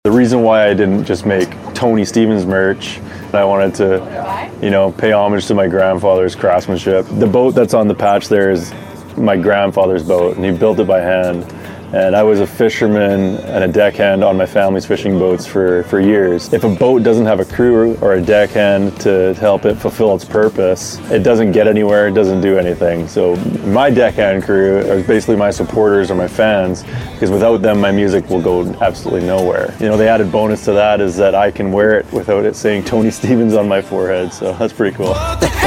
The reason why I didn't just make Tony Stevens merch, I wanted to, pay homage to my grandfather's craftsmanship. The boat that's on the patch there is my grandfather's boat, and he built it by hand. And I was a fisherman and a deckhand on my family's fishing boats for years. If a boat doesn't have a crew or a deckhand to help it fulfill its purpose, it doesn't get anywhere, it doesn't do anything. So my deckhand crew are basically my supporters or my fans, because without them my music will go absolutely nowhere. The added bonus to that is that I can wear it without it saying Tony Stevens on my forehead, so that's pretty cool.